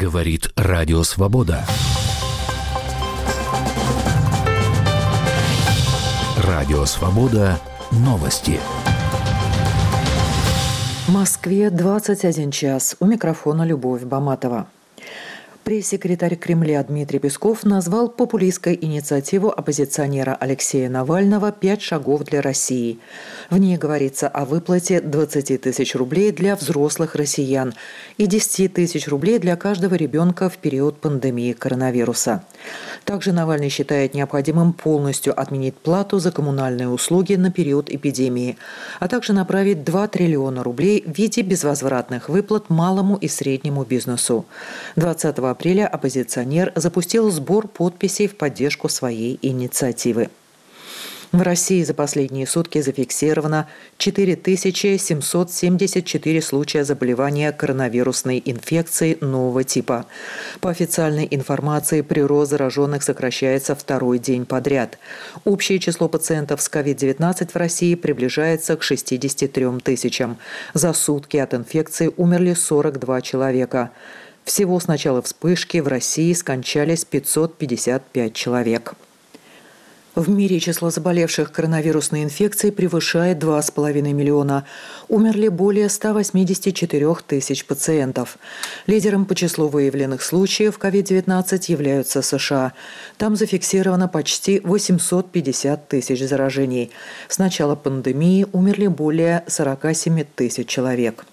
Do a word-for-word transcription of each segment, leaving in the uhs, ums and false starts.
Говорит Радио Свобода. Радио Свобода. Новости. В Москве двадцать один час. У микрофона Любовь Баматова. Пресс-секретарь Кремля Дмитрий Песков назвал популистской инициативу оппозиционера Алексея Навального «Пять шагов для России». В ней говорится о выплате двадцати тысяч рублей для взрослых россиян и десяти тысяч рублей для каждого ребенка в период пандемии коронавируса. Также Навальный считает необходимым полностью отменить плату за коммунальные услуги на период эпидемии, а также направить два триллиона рублей в виде безвозвратных выплат малому и среднему бизнесу. двадцатого апреля оппозиционер запустил сбор подписей в поддержку своей инициативы. В России за последние сутки зафиксировано четыре тысячи семьсот семьдесят четыре случая заболевания коронавирусной инфекцией нового типа. По официальной информации, прирост зараженных сокращается второй день подряд. Общее число пациентов с ковид девятнадцать в России приближается к шестидесяти трём тысячам. За сутки от инфекции умерли сорок два человека. Всего с начала вспышки в России скончались пятьсот пятьдесят пять человек. В мире число заболевших коронавирусной инфекцией превышает два с половиной миллиона. Умерли более ста восьмидесяти четырёх тысяч пациентов. Лидером по числу выявленных случаев ковид девятнадцать являются США. Там зафиксировано почти восемьсот пятьдесят тысяч заражений. С начала пандемии умерли более сорока семи тысяч человек.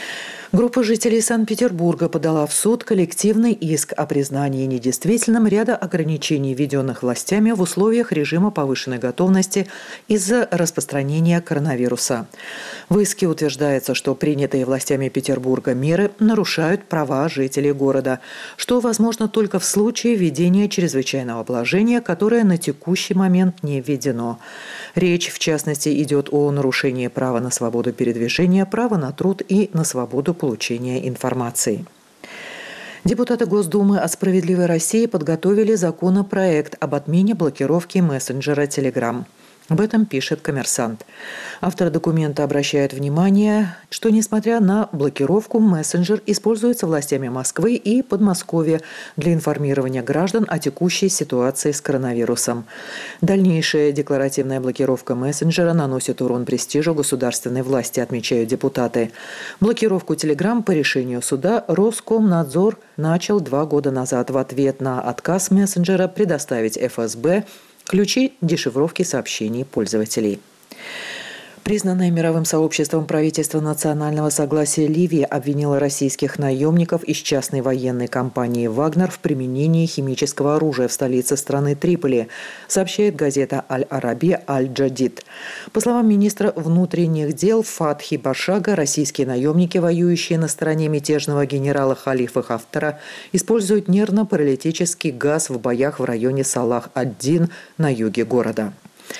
Группа жителей Санкт-Петербурга подала в суд коллективный иск о признании недействительным ряда ограничений, введенных властями в условиях режима повышенной готовности из-за распространения коронавируса. В иске утверждается, что принятые властями Петербурга меры нарушают права жителей города, что возможно только в случае введения чрезвычайного положения, которое на текущий момент не введено. Речь, в частности, идет о нарушении права на свободу передвижения, права на труд и на свободу получения информации. Депутаты Госдумы от «Справедливой России» подготовили законопроект об отмене блокировки мессенджера Telegram. Об этом пишет «Коммерсант». Автор документа обращает внимание, что, несмотря на блокировку, мессенджер используется властями Москвы и Подмосковья для информирования граждан о текущей ситуации с коронавирусом. Дальнейшая декларативная блокировка мессенджера наносит урон престижу государственной власти, отмечают депутаты. Блокировку Telegram по решению суда Роскомнадзор начал два года назад в ответ на отказ мессенджера предоставить эф эс бэ ключи дешифровки сообщений пользователей. Признанное мировым сообществом правительство национального согласия Ливии обвинило российских наемников из частной военной компании «Вагнер» в применении химического оружия в столице страны Триполи, сообщает газета «Аль-Араби Аль-Джадид». По словам министра внутренних дел Фатхи Башага, российские наемники, воюющие на стороне мятежного генерала Халифа Хафтара, используют нервно-паралитический газ в боях в районе Салах-ад-Дин на юге города.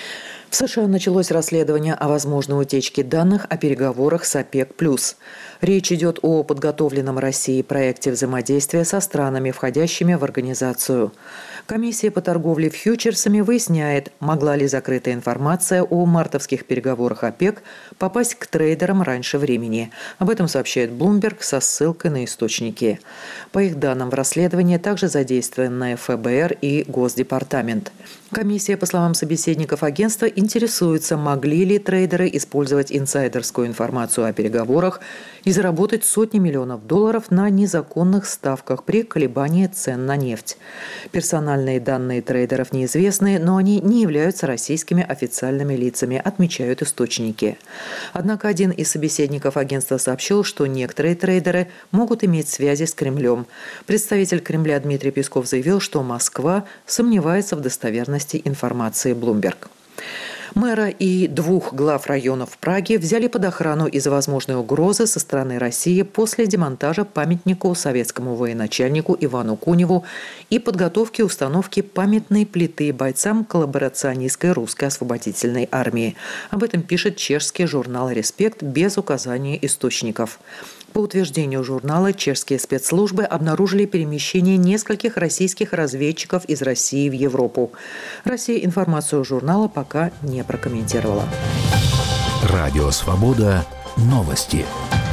В США началось расследование о возможной утечке данных о переговорах с ОПЕК+. Речь идет о подготовленном Россией проекте взаимодействия со странами, входящими в организацию. Комиссия по торговле фьючерсами выясняет, могла ли закрытая информация о мартовских переговорах ОПЕК попасть к трейдерам раньше времени. Об этом сообщает Bloomberg со ссылкой на источники. По их данным, в расследовании также задействованы эф бэ эр и Госдепартамент. Комиссия, по словам собеседников агентства, интересуется, могли ли трейдеры использовать инсайдерскую информацию о переговорах и заработать сотни миллионов долларов на незаконных ставках при колебании цен на нефть. Персональные данные трейдеров неизвестны, но они не являются российскими официальными лицами, отмечают источники. Однако один из собеседников агентства сообщил, что некоторые трейдеры могут иметь связи с Кремлем. Представитель Кремля Дмитрий Песков заявил, что Москва сомневается в достоверности информации Bloomberg. Мэра и двух глав районов Праги взяли под охрану из-за возможной угрозы со стороны России после демонтажа памятнику советскому военачальнику Ивану Куневу и подготовки установки памятной плиты бойцам коллаборационистской русской освободительной армии. Об этом пишет чешский журнал «Респект» без указания источников. По утверждению журнала, чешские спецслужбы обнаружили перемещение нескольких российских разведчиков из России в Европу. Россия информацию журнала пока не прокомментировала. Радио «Свобода». Новости.